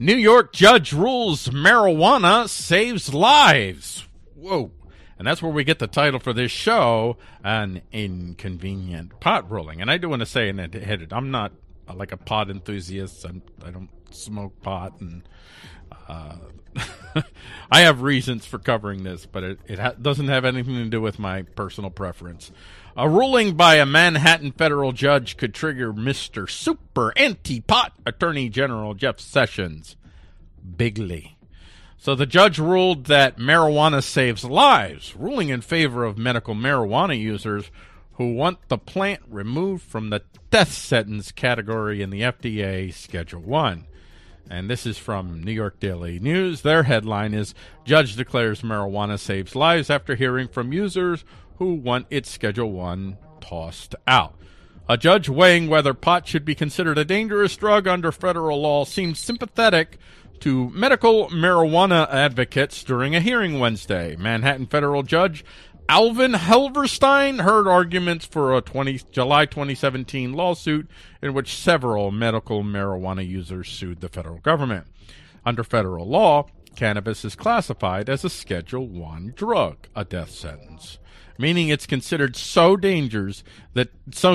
New York judge rules marijuana saves lives. Whoa. And that's where we get the title for this show, An Inconvenient Pot Ruling. And I do want to say, I'm not like a pot enthusiast. I don't smoke pot, and I have reasons for covering this, but it doesn't have anything to do with my personal preference. A ruling by a Manhattan federal judge could trigger Mr. Super Anti-Pot Attorney General Jeff Sessions bigly. So the judge ruled that marijuana saves lives, ruling in favor of medical marijuana users who want the plant removed from the death sentence category in the FDA Schedule 1. And this is from New York Daily News. Their headline is, Judge declares marijuana saves lives after hearing from users who want its Schedule 1 tossed out. A judge weighing whether pot should be considered a dangerous drug under federal law seemed sympathetic to medical marijuana advocates during a hearing Wednesday. Manhattan federal judge Alvin Helverstein heard arguments for a July 2017 lawsuit in which several medical marijuana users sued the federal government. Under federal law, cannabis is classified as a Schedule 1 drug, a death sentence, meaning it's considered so dangerous that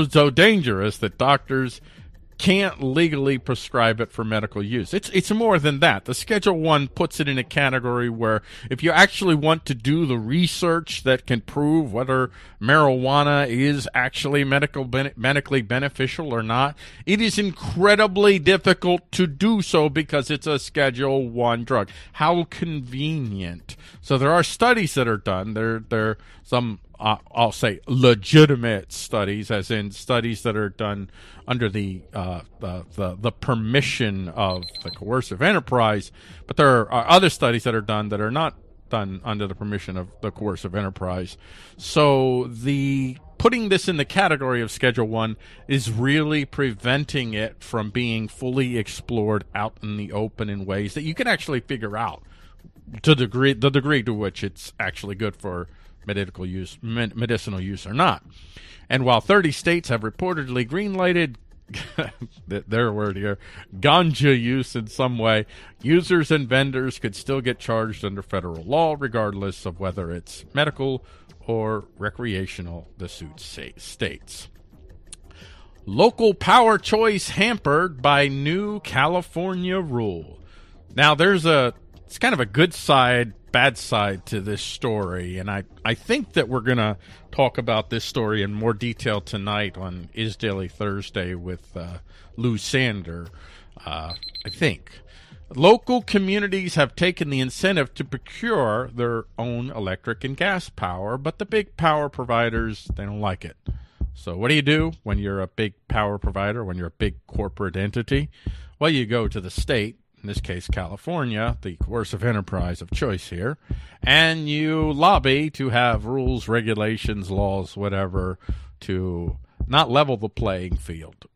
doctors can't legally prescribe it for medical use. It's more than that. The Schedule 1 puts it in a category where if you actually want to do the research that can prove whether marijuana is actually medically beneficial or not, it is incredibly difficult to do so because it's a Schedule 1 drug. How convenient. So there are studies that are done. There are some I'll say legitimate studies, as in studies that are done under the permission of the coercive enterprise. But there are other studies that are done that are not done under the permission of the coercive enterprise. So the putting this in the category of Schedule 1 is really preventing it from being fully explored out in the open in ways that you can actually figure out the degree to which it's actually good for medicinal use or not. And while 30 states have reportedly green-lighted their word here, ganja use in some way, users and vendors could still get charged under federal law regardless of whether it's medical or recreational, the suit states. Local power choice hampered by new California rule. Now it's kind of a good side, bad side to this story, and I think that we're going to talk about this story in more detail tonight on Is Daily Thursday with Lou Sander, I think. Local communities have taken the incentive to procure their own electric and gas power, but the big power providers, they don't like it. So what do you do when you're a big power provider, when you're a big corporate entity? Well, you go to the state, in this case California, the coercive enterprise of choice here, and you lobby to have rules, regulations, laws, whatever, to not level the playing field,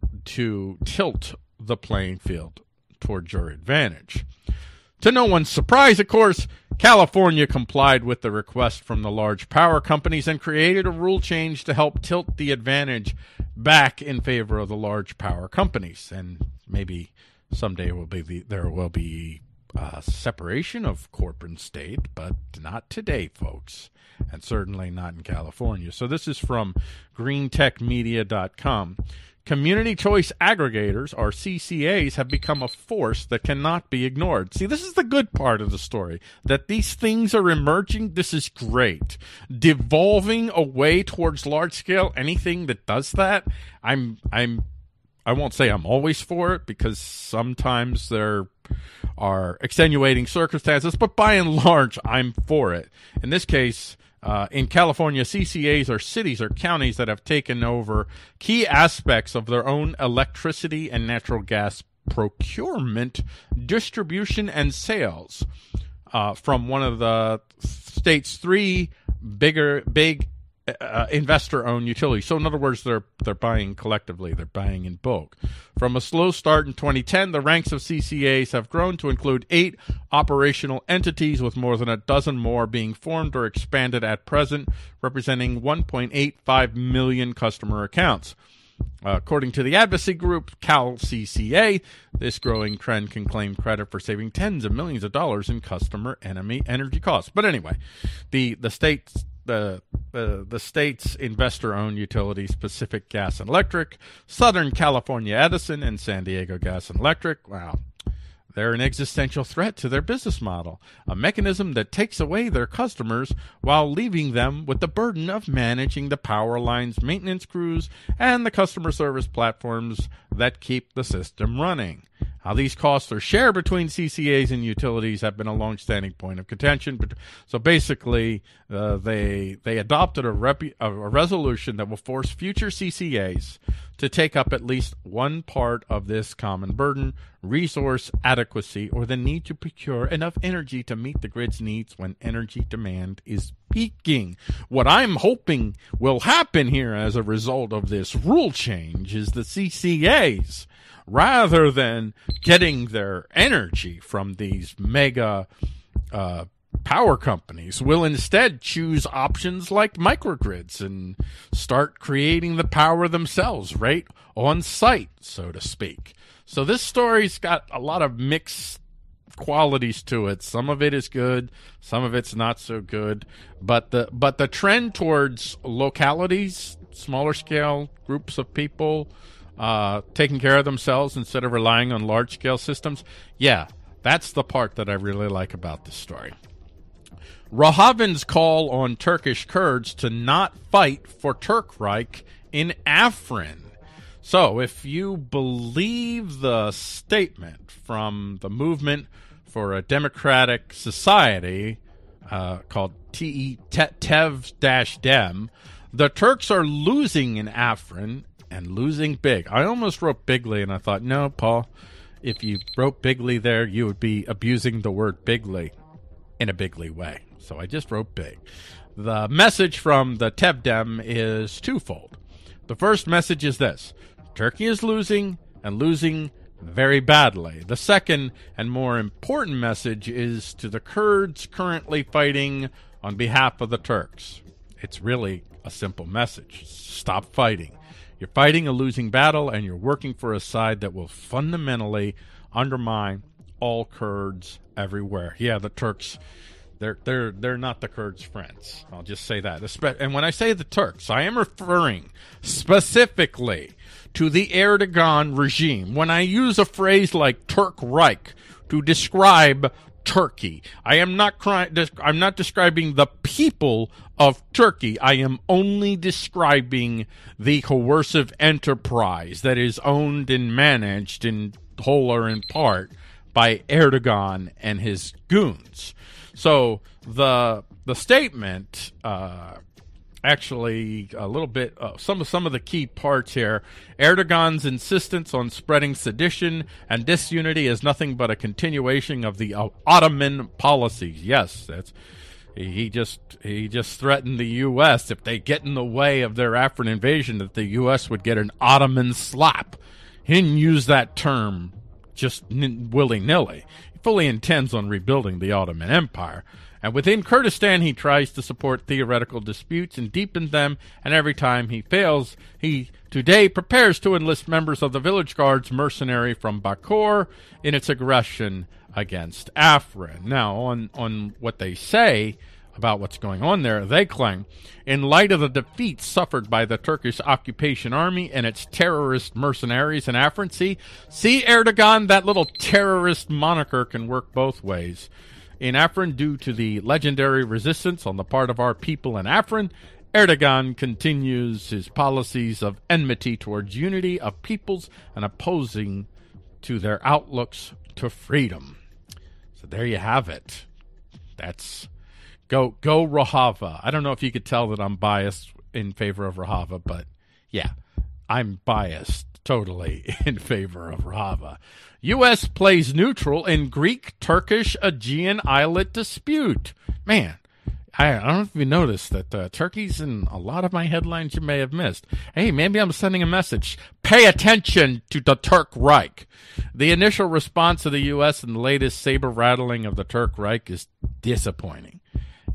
to tilt the playing field towards your advantage. To no one's surprise, of course, California complied with the request from the large power companies and created a rule change to help tilt the advantage back in favor of the large power companies. And maybe someday there will be separation of corporate and state, but not today, folks, and certainly not in California. So this is from greentechmedia.com. Community choice aggregators, or CCAs, have become a force that cannot be ignored. See, this is the good part of the story, that these things are emerging. This is great. Devolving away towards large-scale anything that does that, I won't say I'm always for it, because sometimes there are extenuating circumstances, but by and large, I'm for it. In this case, in California, CCAs are cities or counties that have taken over key aspects of their own electricity and natural gas procurement, distribution, and sales from one of the state's three big investor-owned utilities. So in other words, they're buying collectively. They're buying in bulk. From a slow start in 2010, the ranks of CCAs have grown to include 8 operational entities, with more than a dozen more being formed or expanded at present, representing 1.85 million customer accounts. According to the advocacy group CalCCA, this growing trend can claim credit for saving tens of millions of dollars in customer energy costs. But anyway, the state's investor-owned utilities, Pacific Gas and Electric, Southern California Edison, and San Diego Gas and Electric, wow, they're an existential threat to their business model, a mechanism that takes away their customers while leaving them with the burden of managing the power lines, maintenance crews, and the customer service platforms that keep the system running. How these costs are shared between CCAs and utilities have been a long-standing point of contention. So basically, they adopted a resolution that will force future CCAs to take up at least one part of this common burden: resource adequacy, or the need to procure enough energy to meet the grid's needs when energy demand is peaking. What I'm hoping will happen here as a result of this rule change is the CCAs, rather than getting their energy from these mega power companies, will instead choose options like microgrids and start creating the power themselves right on site, so to speak. So this story's got a lot of mixed qualities to it. Some of it is good, some of it's not so good, but the trend towards localities, smaller scale groups of people taking care of themselves instead of relying on large-scale systems. Yeah, that's the part that I really like about this story. Rojavin's call on Turkish Kurds to not fight for Turk-Reich in Afrin. So, if you believe the statement from the Movement for a Democratic Society, called TEV-DEM, the Turks are losing in Afrin, and losing big. I almost wrote bigly, and I thought, no, Paul, if you wrote bigly there, you would be abusing the word bigly in a bigly way. So I just wrote big. The message from the TEV-DEM is twofold. The first message is this: Turkey is losing, and losing very badly. The second and more important message is to the Kurds currently fighting on behalf of the Turks. It's really a simple message. Stop fighting. You're fighting a losing battle, and you're working for a side that will fundamentally undermine all Kurds everywhere. Yeah, the Turks, they're not the Kurds' friends. I'll just say that. And when I say the Turks, I am referring specifically to the Erdogan regime. When I use a phrase like Turk-Reich to describe Turkey, I'm not describing the people of Turkey. I am only describing the coercive enterprise that is owned and managed in whole or in part by Erdogan and his goons. So the statement, actually a little bit, some of the key parts here. Erdogan's insistence on spreading sedition and disunity is nothing but a continuation of the Ottoman policies. Yes, he just threatened the U.S. if they get in the way of their Afrin invasion, that the U.S. would get an Ottoman slap. He didn't use that term just willy-nilly. He fully intends on rebuilding the Ottoman Empire. And within Kurdistan, he tries to support theoretical disputes and deepen them, and every time he fails, he today prepares to enlist members of the Village Guards mercenary from Bakur in its aggression against Afrin. Now, on what they say about what's going on there, they claim, in light of the defeat suffered by the Turkish occupation army and its terrorist mercenaries in Afrin, see Erdogan, that little terrorist moniker can work both ways. In Afrin, due to the legendary resistance on the part of our people in Afrin, Erdogan continues his policies of enmity towards unity of peoples and opposing to their outlooks to freedom. So there you have it. That's go Rojava. I don't know if you could tell that I'm biased in favor of Rojava, but yeah, I'm biased totally in favor of Rojava. U.S. plays neutral in Greek-Turkish Aegean islet dispute. Man, I don't know if you noticed that Turkey's in a lot of my headlines you may have missed. Hey, maybe I'm sending a message. Pay attention to the Turk Reich. The initial response of the U.S. and the latest saber-rattling of the Turk Reich is disappointing.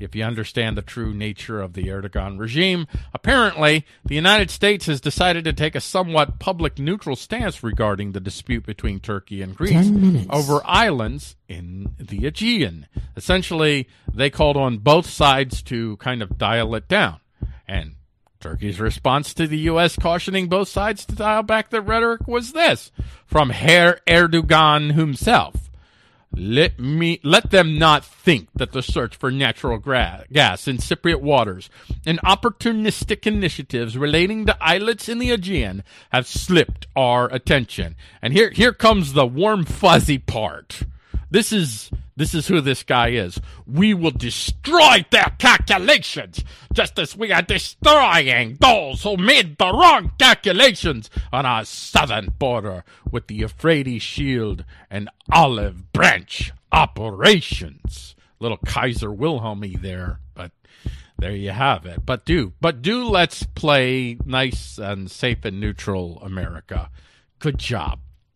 if you understand the true nature of the Erdogan regime. Apparently, the United States has decided to take a somewhat public neutral stance regarding the dispute between Turkey and Greece over islands in the Aegean. Essentially, they called on both sides to kind of dial it down. And Turkey's response to the U.S. cautioning both sides to dial back their rhetoric was this, from Herr Erdogan himself. Let them not think that the search for natural gas in Cypriot waters and opportunistic initiatives relating to islets in the Aegean have slipped our attention. And here comes the warm fuzzy part. This is who this guy is. We will destroy their calculations, just as we are destroying those who made the wrong calculations on our southern border with the Euphrates Shield and Olive Branch operations. Little Kaiser Wilhelmy there, but there you have it. But do let's play nice and safe and neutral America. Good job.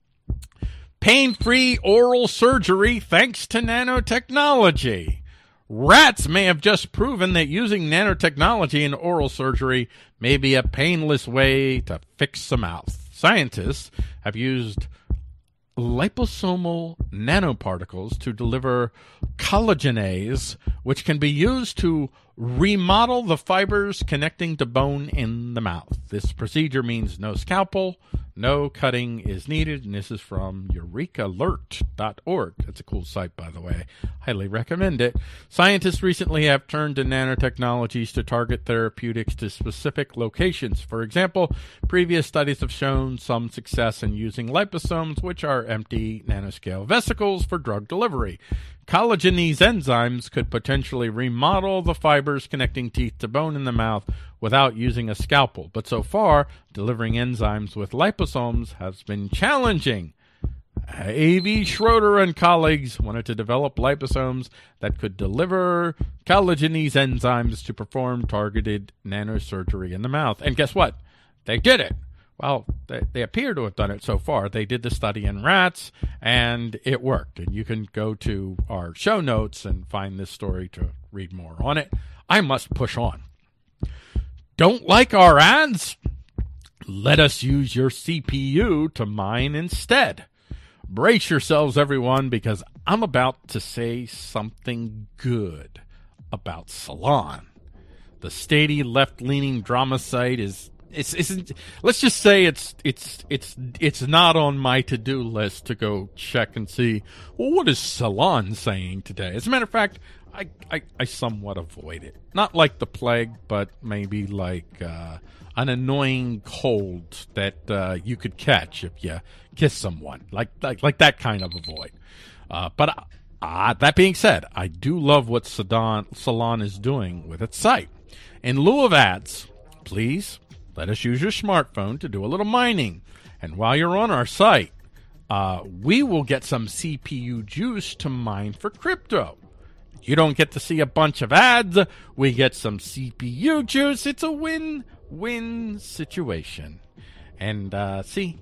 Pain-free oral surgery thanks to nanotechnology. Rats may have just proven that using nanotechnology in oral surgery may be a painless way to fix the mouth. Scientists have used liposomal nanoparticles to deliver collagenase, which can be used to remodel the fibers connecting to bone in the mouth. This procedure means no scalpel, no cutting is needed, and this is from eurekalert.org. That's a cool site, by the way. Highly recommend it. Scientists recently have turned to nanotechnologies to target therapeutics to specific locations. For example, previous studies have shown some success in using liposomes, which are empty nanoscale vesicles, for drug delivery. Collagenase enzymes could potentially remodel the fibers connecting teeth to bone in the mouth without using a scalpel. But so far, delivering enzymes with liposomes has been challenging. A.V. Schroeder and colleagues wanted to develop liposomes that could deliver collagenase enzymes to perform targeted nanosurgery in the mouth. And guess what? They did it. Well, they appear to have done it so far. They did the study in rats, and it worked. And you can go to our show notes and find this story to read more on it. I must push on. Don't like our ads? Let us use your CPU to mine instead. Brace yourselves, everyone, because I'm about to say something good about Salon. The Stady left-leaning drama site let's just say it's not on my to-do list to go check and see, well, what is Salon saying today? As a matter of fact, I somewhat avoid it. Not like the plague, but maybe like an annoying cold that you could catch if you kiss someone. Like that kind of avoid. But that being said, I do love what Salon is doing with its site. In lieu of ads, please let us use your smartphone to do a little mining. And while you're on our site, we will get some CPU juice to mine for crypto. You don't get to see a bunch of ads. We get some CPU juice. It's a win-win situation. And see,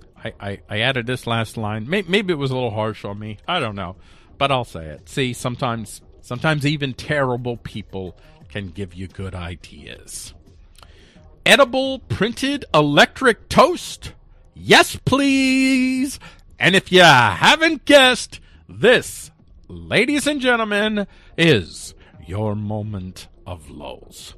I added this last line. Maybe it was a little harsh on me. I don't know. But I'll say it. See, sometimes even terrible people can give you good ideas. Edible printed electric toast? Yes, please. And if you haven't guessed, this, ladies and gentlemen, is your moment of lulz.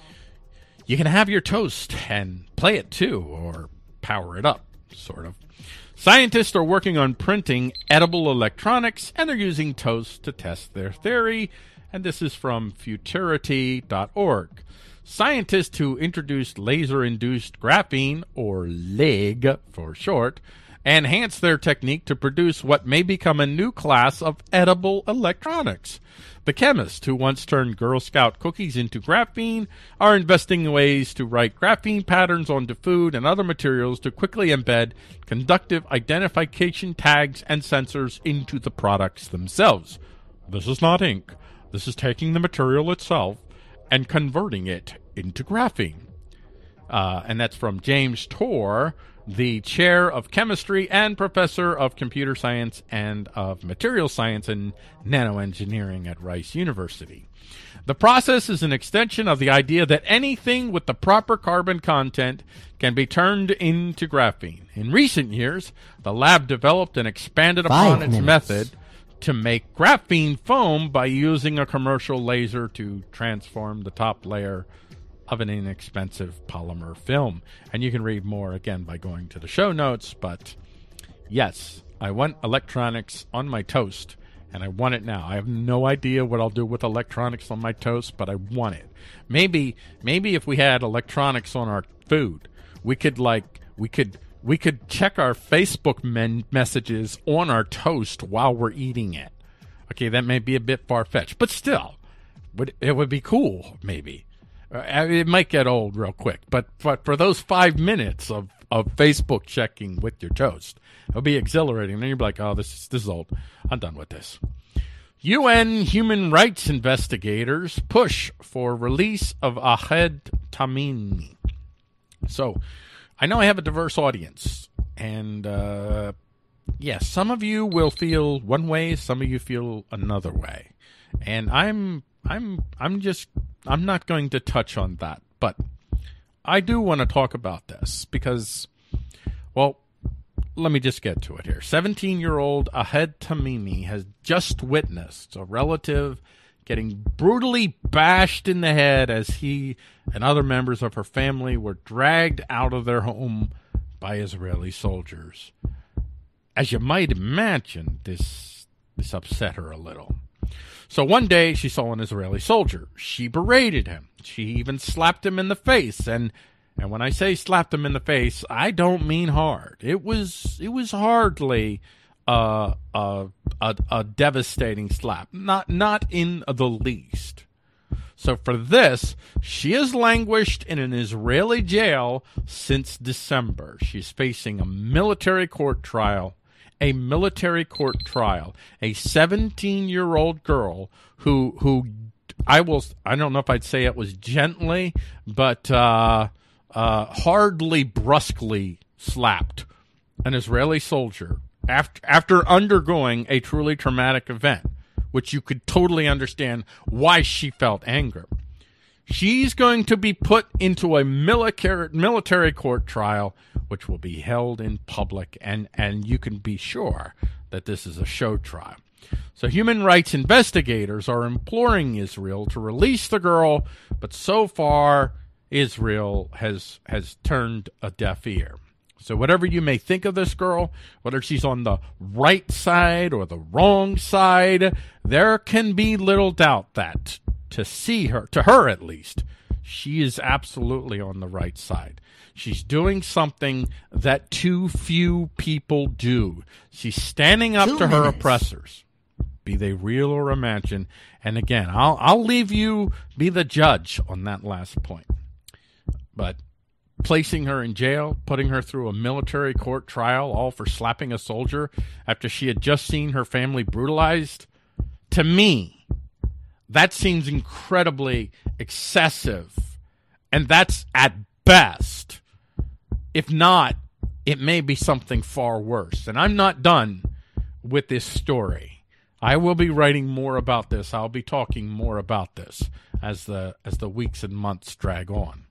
You can have your toast and play it too, or power it up, sort of. Scientists are working on printing edible electronics, and they're using toast to test their theory. And this is from futurity.org. Scientists who introduced laser-induced graphene, or LEG for short, enhanced their technique to produce what may become a new class of edible electronics. The chemists who once turned Girl Scout cookies into graphene are investing in ways to write graphene patterns onto food and other materials to quickly embed conductive identification tags and sensors into the products themselves. This is not ink. This is taking the material itself and converting it into graphene. And that's from James Torr the chair of chemistry and professor of computer science and of material science and nanoengineering at Rice University. The process is an extension of the idea that anything with the proper carbon content can be turned into graphene. In recent years, the lab developed and expanded upon its method to make graphene foam by using a commercial laser to transform the top layer of an inexpensive polymer film. And you can read more, again, by going to the show notes. But yes, I want electronics on my toast, and I want it now. I have no idea what I'll do with electronics on my toast, but I want it. Maybe if we had electronics on our food, we could check our Facebook messages on our toast while we're eating it. Okay, that may be a bit far-fetched, but still, it would be cool, maybe. It might get old real quick, but for those 5 minutes of Facebook checking with your toast, it'll be exhilarating. And then you'll be like, oh, this is old. I'm done with this. UN human rights investigators push for release of Ahed Tamimi. So, I know I have a diverse audience, and yes, some of you will feel one way, some of you feel another way, and I'm not going to touch on that, but I do want to talk about this because, well, let me just get to it here. 17-year-old Ahed Tamimi has just witnessed a relative getting brutally bashed in the head as he and other members of her family were dragged out of their home by Israeli soldiers. As you might imagine, this upset her a little. So one day she saw an Israeli soldier. She berated him. She even slapped him in the face. And when I say slapped him in the face, I don't mean hard. It was hardly a devastating slap. Not in the least. So for this, she has languished in an Israeli jail since December. She's facing a military court trial. A 17-year-old girl who I don't know if I'd say it was gently, but hardly brusquely slapped an Israeli soldier after undergoing a truly traumatic event, which you could totally understand why she felt anger. She's going to be put into a military court trial, which will be held in public, and you can be sure that this is a show trial. So human rights investigators are imploring Israel to release the girl, but so far Israel has turned a deaf ear. So whatever you may think of this girl, whether she's on the right side or the wrong side, there can be little doubt that to her at least, she is absolutely on the right side. She's doing something that too few people do. She's standing up to her oppressors, be they real or imagined. And again, I'll leave you be the judge on that last point. But placing her in jail, putting her through a military court trial, all for slapping a soldier after she had just seen her family brutalized, to me, that seems incredibly excessive. And that's at best. If not, it may be something far worse. And I'm not done with this story. I will be writing more about this. I'll be talking more about this as the weeks and months drag on.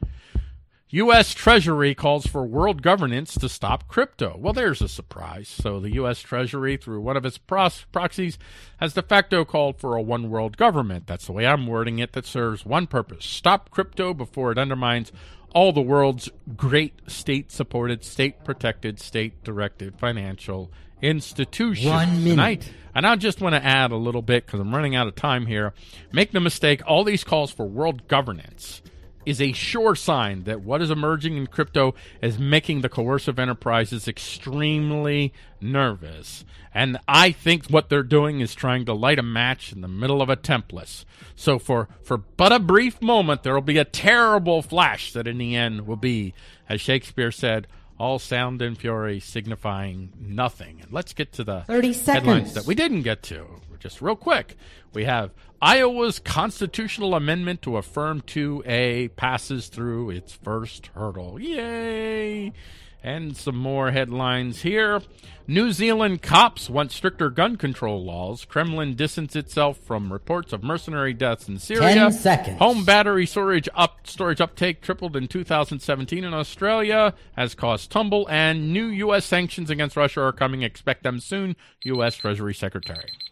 U.S. Treasury calls for world governance to stop crypto. Well, there's a surprise. So the U.S. Treasury, through one of its proxies, has de facto called for a one world government. That's the way I'm wording it, that serves one purpose: stop crypto before it undermines all the world's great state-supported, state-protected, state-directed financial institutions. 1 minute. And I just want to add a little bit, because I'm running out of time here. Make no mistake, all these calls for world governance is a sure sign that what is emerging in crypto is making the coercive enterprises extremely nervous. And I think what they're doing is trying to light a match in the middle of a template. So for but a brief moment, there will be a terrible flash that in the end will be, as Shakespeare said, all sound and fury signifying nothing. And let's get to the 30 headlines seconds that we didn't get to. Just real quick, we have Iowa's constitutional amendment to affirm 2A passes through its first hurdle. Yay! And some more headlines here. New Zealand cops want stricter gun control laws. Kremlin distanced itself from reports of mercenary deaths in Syria. 10 seconds. Home battery storage uptake tripled in 2017 in Australia, has caused tumble, and new U.S. sanctions against Russia are coming. Expect them soon, U.S. Treasury Secretary.